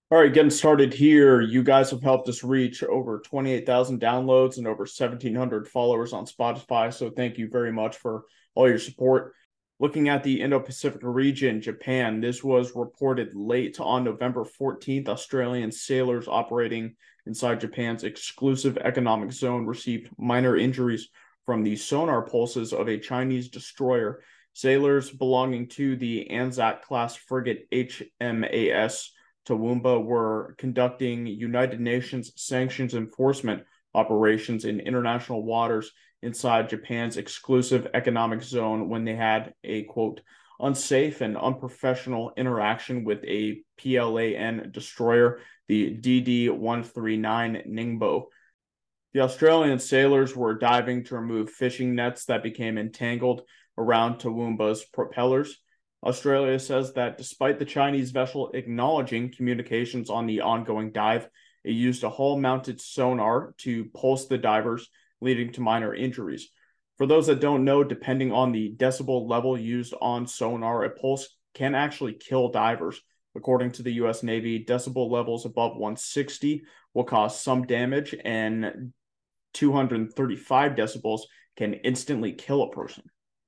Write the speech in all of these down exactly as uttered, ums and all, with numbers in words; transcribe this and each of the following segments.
All right, getting started here. You guys have helped us reach over twenty-eight thousand downloads and over seventeen hundred followers on Spotify. So thank you very much for all your support. Looking at the Indo-Pacific region, Japan, this was reported late on November fourteenth. Australian sailors operating inside Japan's exclusive economic zone received minor injuries from the sonar pulses of a Chinese destroyer. Sailors belonging to the Anzac-class frigate H M A S Toowoomba were conducting United Nations sanctions enforcement operations in international waters inside Japan's exclusive economic zone when they had a quote unsafe and unprofessional interaction with a PLAN destroyer, the D D one thirty-nine Ningbo. The Australian sailors were diving to remove fishing nets that became entangled around Toowoomba's propellers. Australia says that despite the Chinese vessel acknowledging communications on the ongoing dive, it used a hull-mounted sonar to pulse the divers, leading to minor injuries. For those that don't know, depending on the decibel level used on sonar, a pulse can actually kill divers. According to the U S Navy, decibel levels above one sixty will cause some damage, and two hundred thirty-five decibels can instantly kill a person.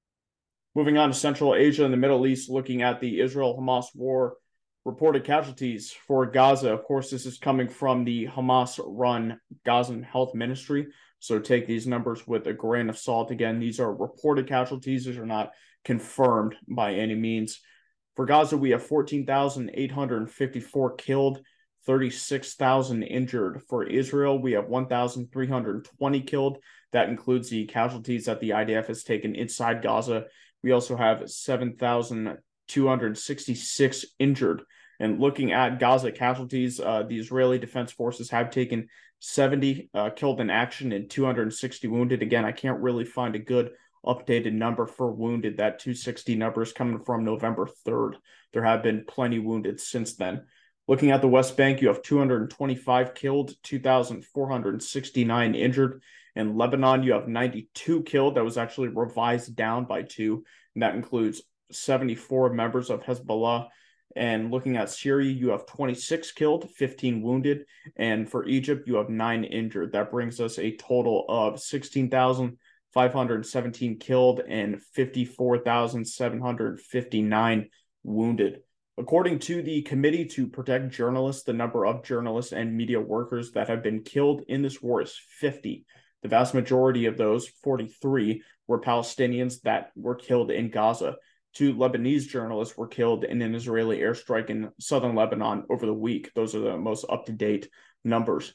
Moving on to Central Asia and the Middle East, looking at the Israel-Hamas war, reported casualties for Gaza. Of course, this is coming from the Hamas-run Gazan Health Ministry, so take these numbers with a grain of salt. Again, these are reported casualties. These are not confirmed by any means. For Gaza, we have fourteen thousand eight hundred fifty-four killed, thirty-six thousand injured. For Israel, we have one thousand three hundred twenty killed. That includes the casualties that the I D F has taken inside Gaza. We also have seven thousand two hundred sixty-six injured. And looking at Gaza casualties, uh, the Israeli Defense Forces have taken seventy uh, killed in action and two hundred sixty wounded. Again, I can't really find a good updated number for wounded. That two hundred sixty number is coming from November third. There have been plenty wounded since then. Looking at the West Bank, you have two hundred twenty-five killed, two thousand four hundred sixty-nine injured. In Lebanon, you have ninety-two killed. That was actually revised down by two, and that includes seventy-four members of Hezbollah. And looking at Syria, you have twenty-six killed, fifteen wounded. And for Egypt, you have nine injured. That brings us a total of sixteen thousand five hundred seventeen killed and fifty-four thousand seven hundred fifty-nine wounded. According to the Committee to Protect Journalists, the number of journalists and media workers that have been killed in this war is fifty. The vast majority of those, forty-three, were Palestinians that were killed in Gaza. Two Lebanese journalists were killed in an Israeli airstrike in southern Lebanon over the week. Those are the most up-to-date numbers.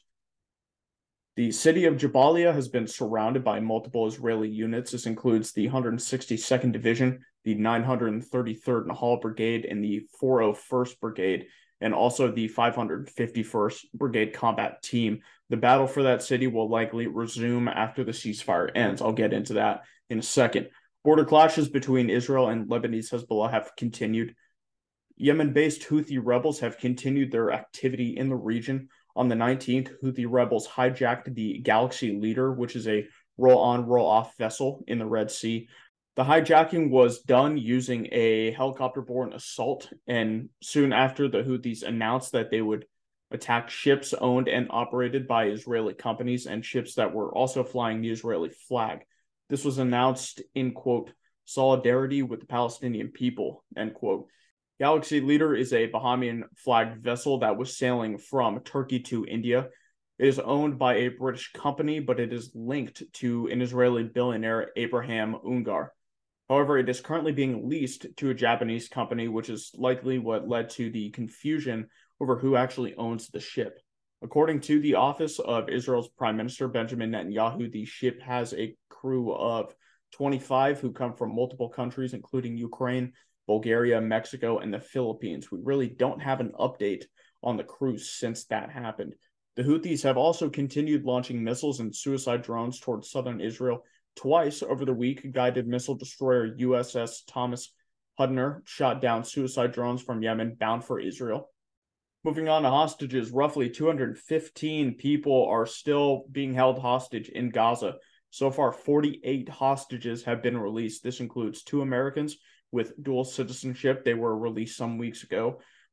The city of Jabalia has been surrounded by multiple Israeli units. This includes the one hundred sixty-second Division, the nine hundred thirty-third Nahal Brigade, and the four oh first Brigade, and also the five hundred fifty-first Brigade Combat Team. The battle for that city will likely resume after the ceasefire ends. I'll get into that in a second. Border clashes between Israel and Lebanese Hezbollah have continued. Yemen-based Houthi rebels have continued their activity in the region. On the nineteenth, Houthi rebels hijacked the Galaxy Leader, which is a roll-on, roll-off vessel in the Red Sea. The hijacking was done using a helicopter-borne assault, and soon after, the Houthis announced that they would attack ships owned and operated by Israeli companies and ships that were also flying the Israeli flag. This was announced in, quote, solidarity with the Palestinian people, end quote. Galaxy Leader is a Bahamian-flagged vessel that was sailing from Turkey to India. It is owned by a British company, but it is linked to an Israeli billionaire, Abraham Ungar. However, it is currently being leased to a Japanese company, which is likely what led to the confusion over who actually owns the ship. According to the office of Israel's Prime Minister, Benjamin Netanyahu, the ship has a crew of twenty-five who come from multiple countries, including Ukraine, Bulgaria, Mexico, and the Philippines. We really don't have an update on the crew since that happened. The Houthis have also continued launching missiles and suicide drones towards southern Israel. Twice over the week, guided missile destroyer U S S Thomas Hudner shot down suicide drones from Yemen bound for Israel. Moving on to hostages, roughly two hundred fifteen people are still being held hostage in Gaza. So far, forty-eight hostages have been released. This includes two Americans with dual citizenship. They were released some weeks ago.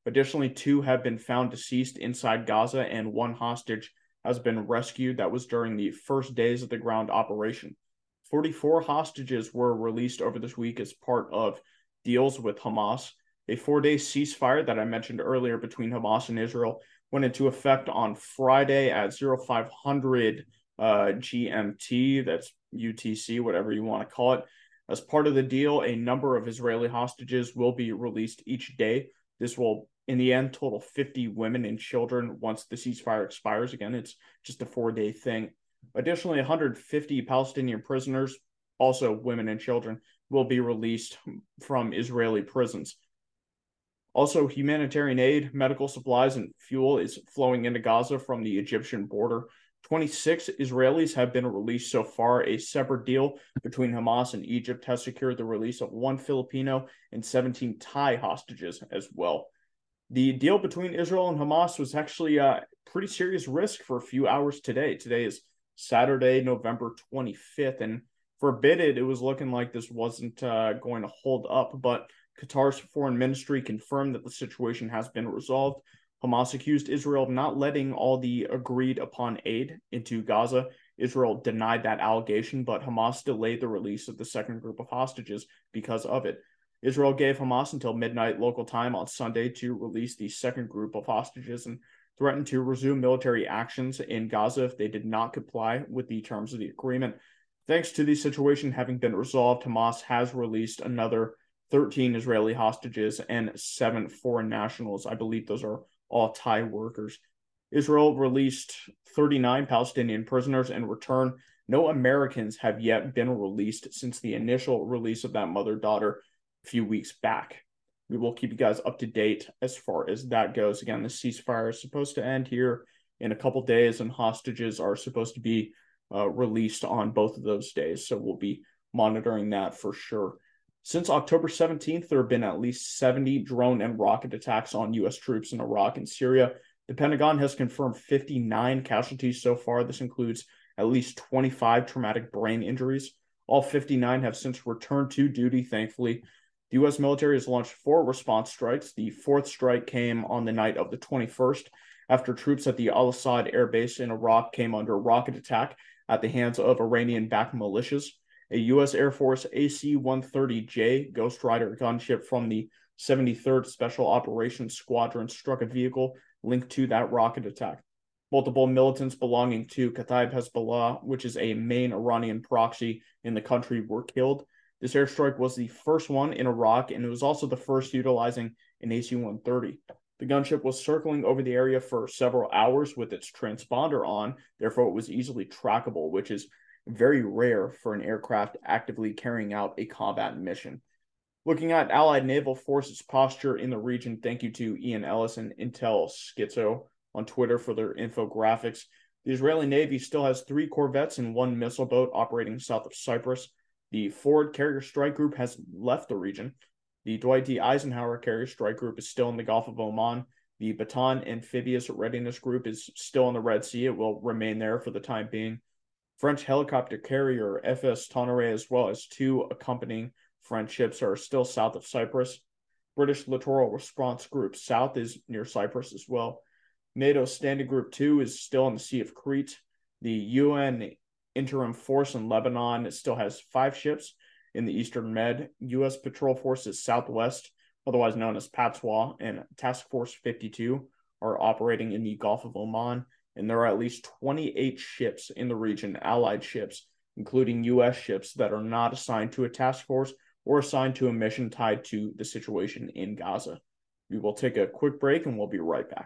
Additionally, two have been found deceased inside Gaza, and one hostage has been rescued. That was during the first days of the ground operation. forty-four hostages were released over this week as part of deals with Hamas. A four-day ceasefire that I mentioned earlier between Hamas and Israel went into effect on Friday at five hundred uh, G M T. That's U T C, whatever you want to call it. As part of the deal, a number of Israeli hostages will be released each day. This will, in the end, total fifty women and children once the ceasefire expires. Again, it's just a four-day thing. Additionally, one hundred fifty Palestinian prisoners, also women and children, will be released from Israeli prisons. Also, humanitarian aid, medical supplies, and fuel is flowing into Gaza from the Egyptian border. twenty-six Israelis have been released so far. A separate deal between Hamas and Egypt has secured the release of one Filipino and seventeen Thai hostages as well. The deal between Israel and Hamas was actually a pretty serious risk for a few hours today. Today is Saturday, November twenty-fifth, and for a bit, it, it was looking like this wasn't uh, going to hold up, but Qatar's foreign ministry confirmed that the situation has been resolved. Hamas accused Israel of not letting all the agreed upon aid into Gaza. Israel denied that allegation, but Hamas delayed the release of the second group of hostages because of it. Israel gave Hamas until midnight local time on Sunday to release the second group of hostages and threatened to resume military actions in Gaza if they did not comply with the terms of the agreement. Thanks to the situation having been resolved, Hamas has released another thirteen Israeli hostages and seven foreign nationals. I believe those are all Thai workers. Israel released thirty-nine Palestinian prisoners in return. No Americans have yet been released since the initial release of that mother-daughter a few weeks back. We will keep you guys up to date as far as that goes. Again, the ceasefire is supposed to end here in a couple days, and hostages are supposed to be uh, released on both of those days. So we'll be monitoring that for sure. Since October seventeenth, there have been at least seventy drone and rocket attacks on U S troops in Iraq and Syria. The Pentagon has confirmed fifty-nine casualties so far. This includes at least twenty-five traumatic brain injuries. All fifty-nine have since returned to duty, thankfully. The U S military has launched four response strikes. The fourth strike came on the night of the twenty-first after troops at the Al-Assad Air Base in Iraq came under rocket attack at the hands of Iranian-backed militias. A U S Air Force A C one thirty J Ghost Rider gunship from the seventy-third Special Operations Squadron struck a vehicle linked to that rocket attack. Multiple militants belonging to Kataib Hezbollah, which is a main Iranian proxy in the country, were killed. This airstrike was the first one in Iraq, and it was also the first utilizing an A C one thirty. The gunship was circling over the area for several hours with its transponder on, therefore it was easily trackable, which is very rare for an aircraft actively carrying out a combat mission. Looking at Allied naval forces posture in the region, thank you to Ian Ellis and Intel Schizo on Twitter for their infographics. The Israeli Navy still has three corvettes and one missile boat operating south of Cyprus. The Ford Carrier Strike Group has left the region. The Dwight D. Eisenhower Carrier Strike Group is still in the Gulf of Oman. The Bataan Amphibious Readiness Group is still in the Red Sea. It will remain there for the time being. French helicopter carrier F S Tonnerre, as well as two accompanying French ships, are still south of Cyprus. British Littoral Response Group South is near Cyprus as well. NATO Standing Group two is still in the Sea of Crete. The U N Interim Force in Lebanon still has five ships in the Eastern Med. U S Patrol Forces Southwest, otherwise known as PATSWA, and Task Force fifty-two are operating in the Gulf of Oman. And there are at least twenty-eight ships in the region, allied ships, including U S ships, that are not assigned to a task force or assigned to a mission tied to the situation in Gaza. We will take a quick break and we'll be right back.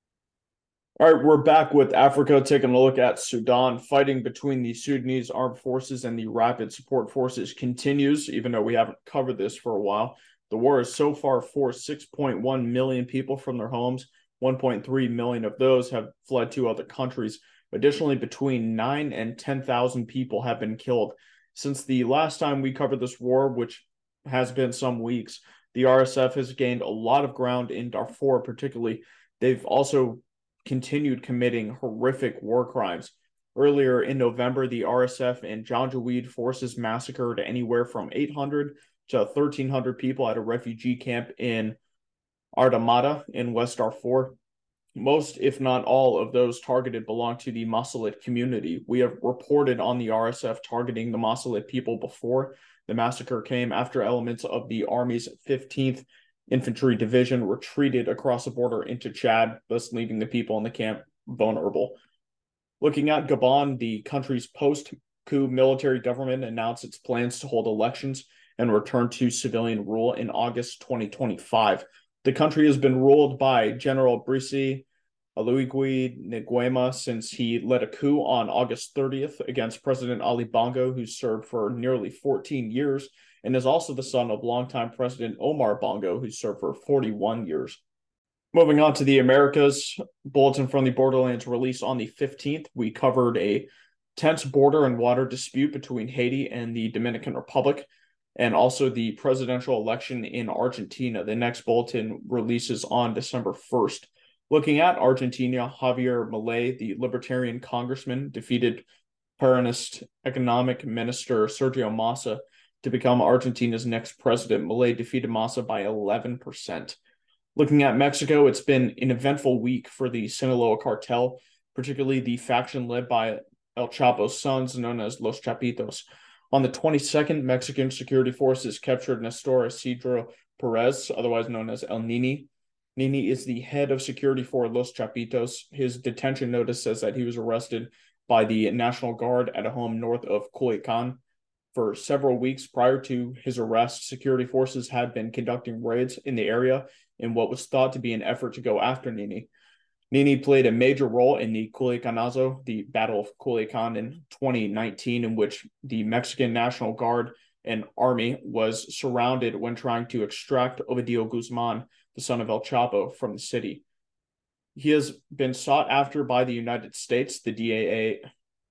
All right, we're back with Africa, taking a look at Sudan. Fighting between the Sudanese armed forces and the Rapid Support Forces continues, even though we haven't covered this for a while. The war has so far forced six point one million people from their homes. one point three million of those have fled to other countries. Additionally, between nine and ten thousand people have been killed. Since the last time we covered this war, which has been some weeks, the R S F has gained a lot of ground in Darfur particularly. They've also continued committing horrific war crimes. Earlier in November, the R S F and Janjaweed forces massacred anywhere from eight hundred to thirteen hundred people at a refugee camp in Ardamada in West Darfur. Most, if not all, of those targeted belong to the Masalit community. We have reported on the R S F targeting the Masalit people before. The massacre came after elements of the Army's fifteenth Infantry Division retreated across the border into Chad, thus leaving the people in the camp vulnerable. Looking at Gabon, the country's post-coup military government announced its plans to hold elections and return to civilian rule in August twenty twenty-five. The country has been ruled by General Brice Oligui Nguema since he led a coup on August thirtieth against President Ali Bongo, who served for nearly fourteen years, and is also the son of longtime President Omar Bongo, who served for forty-one years. Moving on to the Americas, Bulletin from the Borderlands released on the fifteenth. We covered a tense border and water dispute between Haiti and the Dominican Republic, and also the presidential election in Argentina. The next bulletin releases on December first. Looking at Argentina, Javier Milei, the Libertarian congressman, defeated Peronist economic minister Sergio Massa to become Argentina's next president. Milei defeated Massa by eleven percent. Looking at Mexico, it's been an eventful week for the Sinaloa cartel, particularly the faction led by El Chapo's sons, known as Los Chapitos. On the twenty-second, Mexican security forces captured Nestor Isidro Perez, otherwise known as El Nini. Nini is the head of security for Los Chapitos. His detention notice says that he was arrested by the National Guard at a home north of Culiacan. For several weeks prior to his arrest, security forces had been conducting raids in the area in what was thought to be an effort to go after Nini. Nini played a major role in the Culiacanazo, the Battle of Culiacan in twenty nineteen, in which the Mexican National Guard and Army was surrounded when trying to extract Ovidio Guzman, the son of El Chapo, from the city. He has been sought after by the United States, the D E A.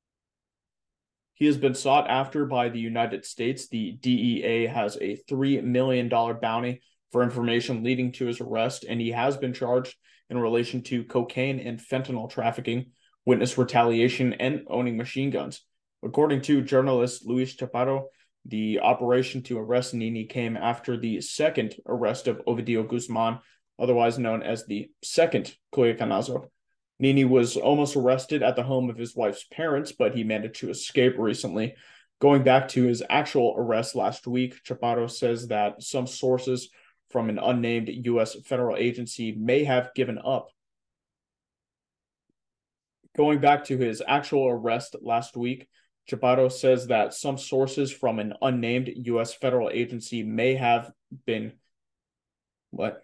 He has been sought after by the United States. The D E A has a three million dollars bounty for information leading to his arrest, and he has been charged in relation to cocaine and fentanyl trafficking, witness retaliation, and owning machine guns. According to journalist Luis Chaparro, the operation to arrest Nini came after the second arrest of Ovidio Guzman, otherwise known as the second Culiacanazo. Nini was almost arrested at the home of his wife's parents, but he managed to escape recently. Going back to his actual arrest last week, Chaparro says that some sources from an unnamed U S federal agency may have given up. Going back to his actual arrest last week, Chaparro says that some sources from an unnamed U S federal agency may have been what?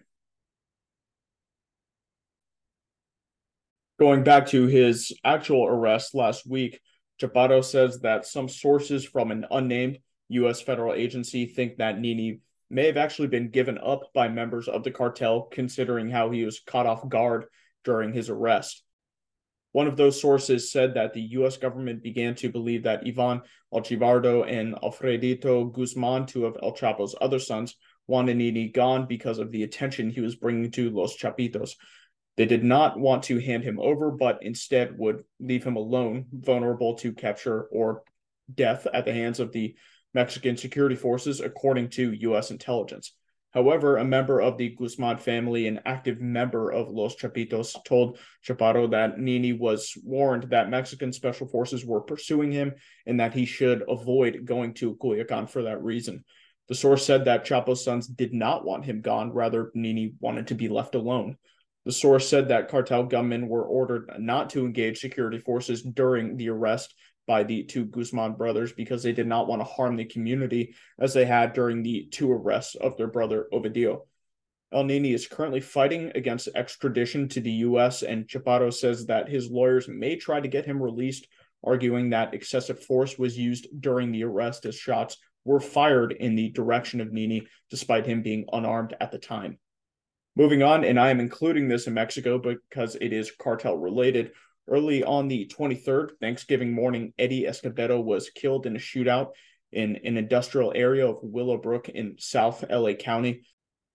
Going back to his actual arrest last week, Chaparro says that some sources from an unnamed U S federal agency think that Nini may have actually been given up by members of the cartel, considering how he was caught off guard during his arrest. One of those sources said that the U S government began to believe that Ivan Archibardo and Alfredito Guzman, two of El Chapo's other sons, wanted Nini gone because of the attention he was bringing to Los Chapitos. They did not want to hand him over, but instead would leave him alone, vulnerable to capture or death at the hands of the Mexican security forces, according to U S intelligence. However, a member of the Guzman family, an active member of Los Chapitos, told Chaparro that Nini was warned that Mexican special forces were pursuing him and that he should avoid going to Culiacan for that reason. The source said that Chapo's sons did not want him gone, rather Nini wanted to be left alone. The source said that cartel gunmen were ordered not to engage security forces during the arrest by the two Guzman brothers because they did not want to harm the community as they had during the two arrests of their brother Ovidio. El Nini is currently fighting against extradition to the U S, and Chaparro says that his lawyers may try to get him released, arguing that excessive force was used during the arrest as shots were fired in the direction of Nini, despite him being unarmed at the time. Moving on, and I am including this in Mexico because it is cartel related. Early on the twenty-third, Thanksgiving morning, Eddie Escobedo was killed in a shootout in an industrial area of Willowbrook in South L A County.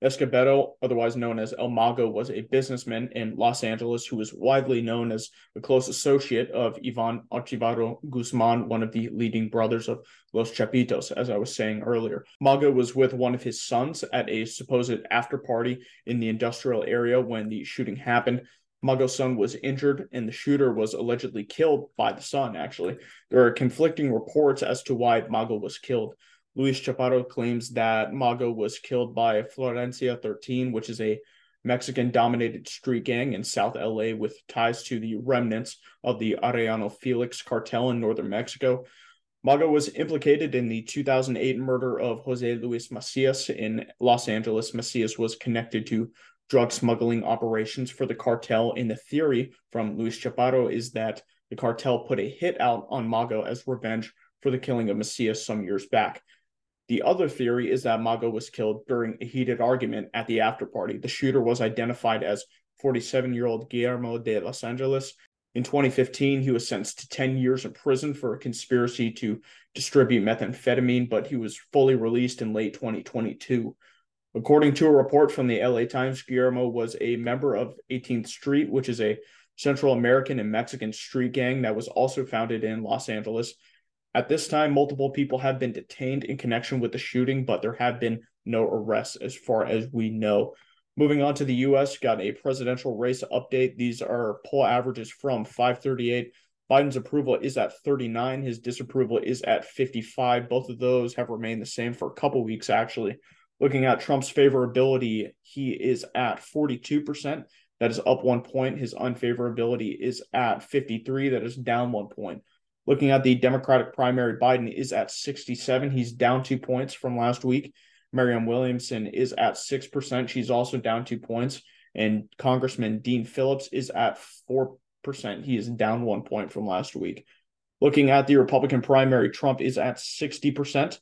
Escobedo, otherwise known as El Mago, was a businessman in Los Angeles who was widely known as a close associate of Ivan Archivado Guzman, one of the leading brothers of Los Chapitos, as I was saying earlier. Mago was with one of his sons at a supposed after party in the industrial area when the shooting happened. Mago's son was injured, and the shooter was allegedly killed by the son, actually. There are conflicting reports as to why Mago was killed. Luis Chaparro claims that Mago was killed by Florencia thirteen, which is a Mexican-dominated street gang in South L A with ties to the remnants of the Arellano Felix cartel in northern Mexico. Mago was implicated in the two thousand eight murder of Jose Luis Macias in Los Angeles. Macias was connected to drug smuggling operations for the cartel, and the theory from Luis Chaparro is that the cartel put a hit out on Mago as revenge for the killing of Macias some years back. The other theory is that Mago was killed during a heated argument at the after party. The shooter was identified as forty-seven-year-old Guillermo de Los Angeles. In twenty fifteen, he was sentenced to ten years in prison for a conspiracy to distribute methamphetamine, but he was fully released in late twenty twenty-two. According to a report from the L A Times, Guillermo was a member of eighteenth Street, which is a Central American and Mexican street gang that was also founded in Los Angeles. At this time, multiple people have been detained in connection with the shooting, but there have been no arrests as far as we know. Moving on to the U S, got a presidential race update. These are poll averages from five thirty-eight. Biden's approval is at thirty-nine. His disapproval is at fifty-five. Both of those have remained the same for a couple weeks, actually. Looking at Trump's favorability, he is at forty-two percent. That is up one point. His unfavorability is at fifty-three. That is down one point. Looking at the Democratic primary, Biden is at sixty-seven. He's down two points from last week. Marianne Williamson is at six percent. She's also down two points. And Congressman Dean Phillips is at four percent. He is down one point from last week. Looking at the Republican primary, Trump is at sixty percent.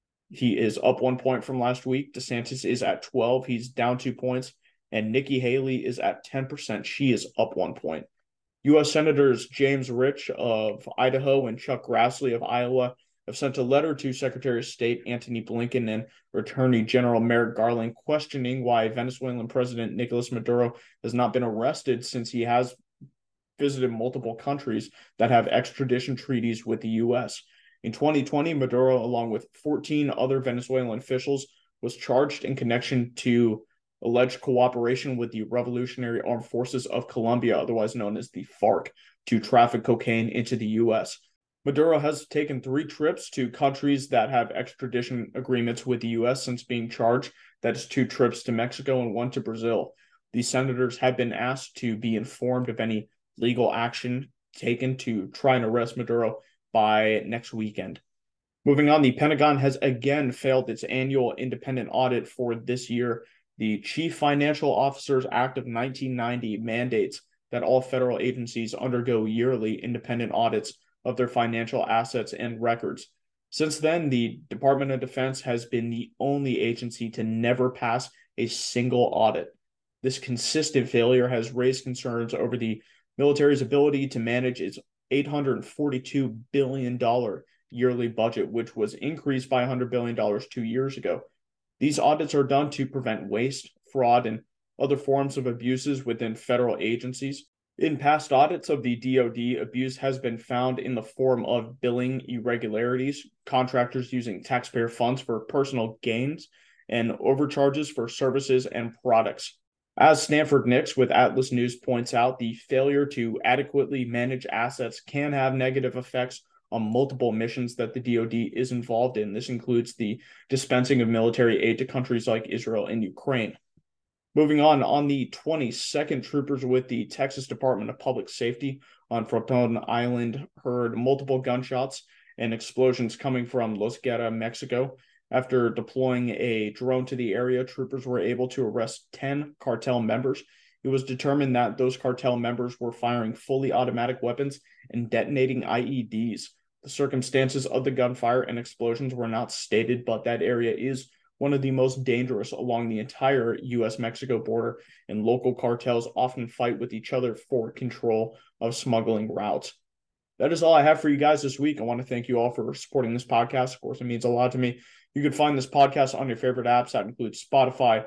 He is up one point from last week. DeSantis is at twelve. He's down two points. And Nikki Haley is at ten percent. She is up one point. U S Senators James Rich of Idaho and Chuck Grassley of Iowa have sent a letter to Secretary of State Antony Blinken and Attorney General Merrick Garland questioning why Venezuelan President Nicolas Maduro has not been arrested since he has visited multiple countries that have extradition treaties with the U S. In twenty twenty, Maduro, along with fourteen other Venezuelan officials, was charged in connection to alleged cooperation with the Revolutionary Armed Forces of Colombia, otherwise known as the FARC, to traffic cocaine into the U S. Maduro has taken three trips to countries that have extradition agreements with the U S since being charged. That is two trips to Mexico and one to Brazil. The senators have been asked to be informed of any legal action taken to try and arrest Maduro by next weekend. Moving on, the Pentagon has again failed its annual independent audit for this year. The Chief Financial Officers Act of nineteen ninety mandates that all federal agencies undergo yearly independent audits of their financial assets and records. Since then, the Department of Defense has been the only agency to never pass a single audit. This consistent failure has raised concerns over the military's ability to manage its eight hundred forty-two billion dollars yearly budget, which was increased by one hundred billion dollars two years ago. These audits are done to prevent waste, fraud, and other forms of abuses within federal agencies. In past audits of the D O D, abuse has been found in the form of billing irregularities, contractors using taxpayer funds for personal gains, and overcharges for services and products. As Stanford Nix with Atlas News points out, the failure to adequately manage assets can have negative effects on multiple missions that the D O D is involved in. This includes the dispensing of military aid to countries like Israel and Ukraine. Moving on, on the twenty-second, troopers with the Texas Department of Public Safety on Frontón Island heard multiple gunshots and explosions coming from Los Guerra, Mexico. After deploying a drone to the area, troopers were able to arrest ten cartel members. It was determined that those cartel members were firing fully automatic weapons and detonating I E Ds. The circumstances of the gunfire and explosions were not stated, but that area is one of the most dangerous along the entire U S Mexico border, and local cartels often fight with each other for control of smuggling routes. That is all I have for you guys this week. I want to thank you all for supporting this podcast. Of course, it means a lot to me. You can find this podcast on your favorite apps. That includes Spotify,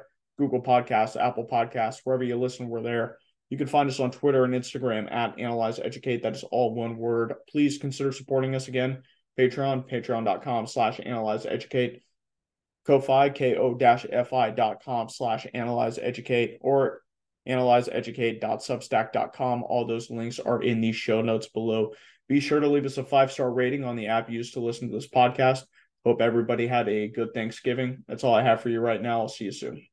Google Podcasts, Apple Podcasts, wherever you listen, we're there. You can find us on Twitter and Instagram at Analyze Educate. That is all one word. Please consider supporting us again. Patreon, patreon.com slash Analyze Educate. Ko-Fi, ko-fi dot com slash Analyze Educate, or analyze educate dot substack dot com. All those links are in the show notes below. Be sure to leave us a five-star rating on the app used to listen to this podcast. Hope everybody had a good Thanksgiving. That's all I have for you right now. I'll see you soon.